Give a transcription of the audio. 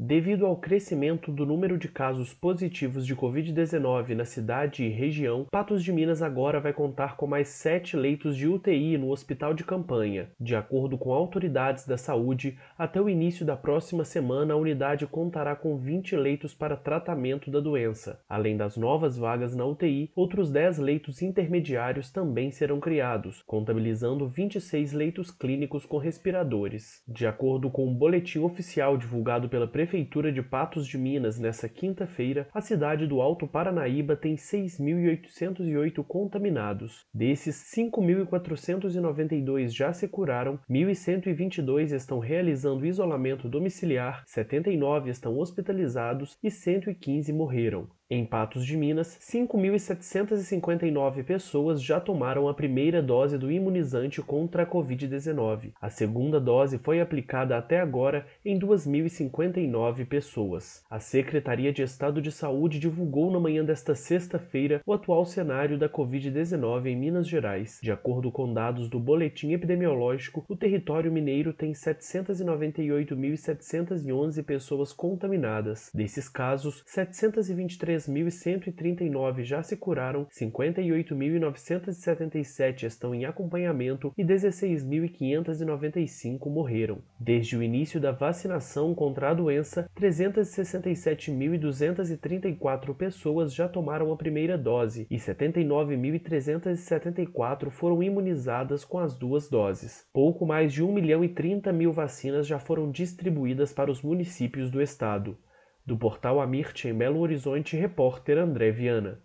Devido ao crescimento do número de casos positivos de Covid-19 na cidade e região, Patos de Minas agora vai contar com mais 7 leitos de UTI no hospital de campanha. De acordo com autoridades da saúde, até o início da próxima semana a unidade contará com 20 leitos para tratamento da doença. Além das novas vagas na UTI, outros 10 leitos intermediários também serão criados, contabilizando 26 leitos clínicos com respiradores. De acordo com um boletim oficial divulgado pela Prefeitura de Patos de Minas nesta quinta-feira, a cidade do Alto Paranaíba tem 6.808 contaminados. Desses, 5.492 já se curaram, 1.122 estão realizando isolamento domiciliar, 79 estão hospitalizados e 115 morreram. Em Patos de Minas, 5.759 pessoas já tomaram a primeira dose do imunizante contra a Covid-19. A segunda dose foi aplicada até agora em 2.059 pessoas. A Secretaria de Estado de Saúde divulgou na manhã desta sexta-feira o atual cenário da Covid-19 em Minas Gerais. De acordo com dados do boletim epidemiológico, o território mineiro tem 798.711 pessoas contaminadas. Desses casos, 723.139 já se curaram, 58.977 estão em acompanhamento e 16.595 morreram. Desde o início da vacinação contra a doença, 367.234 pessoas já tomaram a primeira dose e 79.374 foram imunizadas com as duas doses. Pouco mais de 1.030.000 vacinas já foram distribuídas para os municípios do estado. Do portal Amirte, em Belo Horizonte, repórter André Viana.